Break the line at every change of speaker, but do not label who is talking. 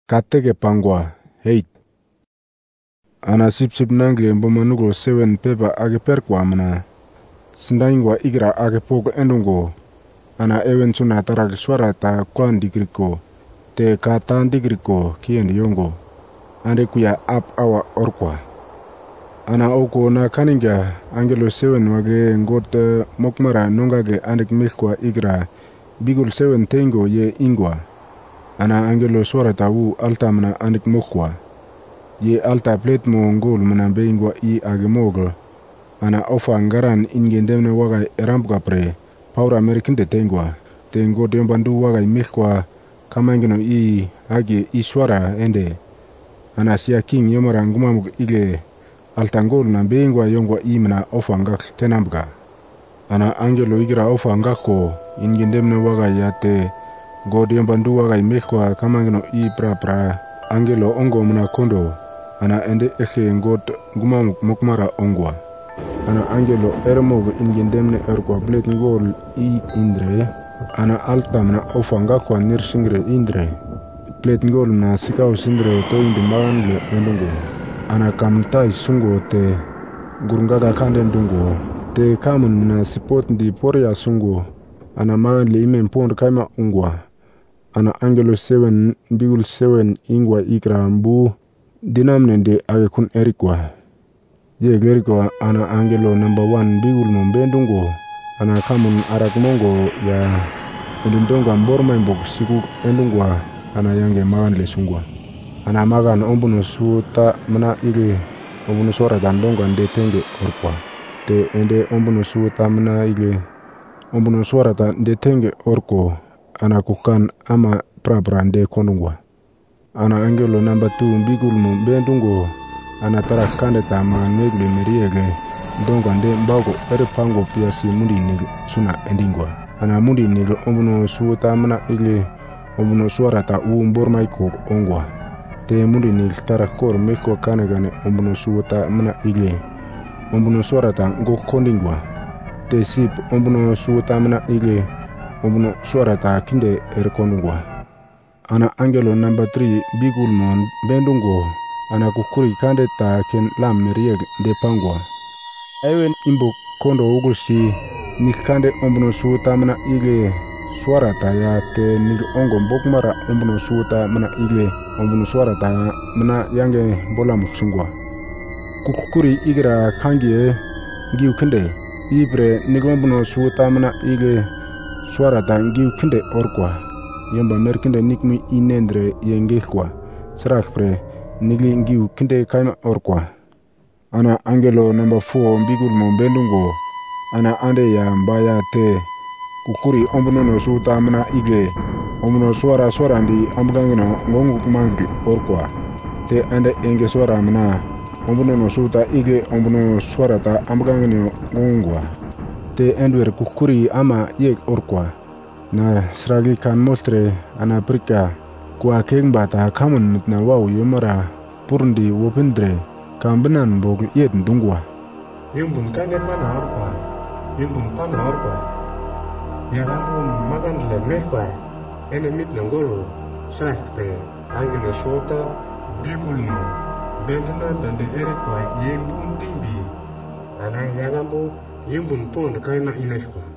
Katege pangwa, 8. Ana sip nangle bomanugo 7 pepa age perkwa mana. Sindaingwa igra age pogo endungo. Ana ewen suna tarak suara ta kwan digriko. Te kata digriko kien yongo. Ande kuya ap awa orkwa. Ana oko na kaninga angelo 7 wage ngot mokmara nongage andek milkwa igra. Bigul 7 tengo ye ingwa. Ana angelo suara tawu alta mana andik mokwa. Ye alta plate mo ngol mana beingwa I age mogel. Ana ofa ngaran ingendemne wagai erambuka pre. Paura amerikinde tengwa. Tengo dembandu wagai milkwa kamangino I age I suara ende. Ana sia king yomara ngumamuk ile alta ngol na beingwa yongwa I mana ofa ngak tenambuka. Ana angelo igra ofa ngako ingendemne wagai yate. God yang bandu wagai milkwa kamangino I pra angelo ongo muna kondo. Ana ende eche ngot gumamuk mokmara ongwa. Ana angelo ermog ingendemne erkwa blet ngol I indre. Ana alta muna ofanga kwa nirsingre indre. Blet ngol muna sikau sindre to indi maganle endungo. Ana kamtai sungo te gurungaga kanden dungo. Te kamun muna sipot di poria sungo. Ana maganle imen pond kaima ungwa. Ana angelo 7 bigul 7 ingwa ikra mbu dinamne de age kun erikwa. Ye gerikwa ana angelo number 1 bigul mbendungo. Ana kamun arak mongo ya elindonga mborma mbok siku endungwa. Ana yange magan le sungwa. Ana magan ombuno suta mana ile ombuno suara dandonga nde tenge orkwa. Te ende ombuno suta mana ile ombuno suara ta nde tenge orko. Ana kukan ama pra nde konungwa. Ana angelo number 2 bigul mbendungo. Ana tarak kande ta magan megle meriege. Ndonga nde mbago pango piasi mundi nigl suna endingwa. Ana mundi nigl ombuno suta mana ile ombuno suara ta mborma iko ongwa. Te mundi nigl tarak kor meko kanegane ombuno suta mana ile ombuno suara ta ngo kondingwa. Te sip ombuno suta mana ile ombuno suara ta kinde erkonungwa. Ana angelo number 3 bigul mon bendungo. Ana kukuri kande ta ken lam merieg de pangwa. Ewen imbo kondo ugulsi nikande ombuno suta mana ile suara ta ya te nig ongo mbokmara ombuno suta mana ile ombuno suara ta mana yange bola muksungwa. Kukuri igra kangie ngiu kende ibre nig ombuno suta mana ile suara ta ngiu kende orkwa. Yamba merkinde nikmi inendre yengekwa. Serak pre nigli ngiu kende kaima orkwa. Ana angelo number 4 bigul mbendungo. Ana ande ya mbaya te kukuri ombuno suta mana ile ombuno suara ndi ambgangino ngongu kumangli orkwa. Te ande enge suara mana ombuno suta ile ombuno suara ta ambgangino ngongwa. Te endwer kukuri ama yek orkwa. Na sragi kan mostre ana prika kwa keng bata kamun mitna wau yomara purndi wopindre kambenan bog yet ndungwa.
Yumbun kane pana orkwa. Yumbun pana orkwa. Yarambu magan le mekwa. Ene mitna ngolo srakre angelo shota bibulno. Bendana dande erekwa yembun timbi. Ana yarambu yumbun pon kaina inekwa.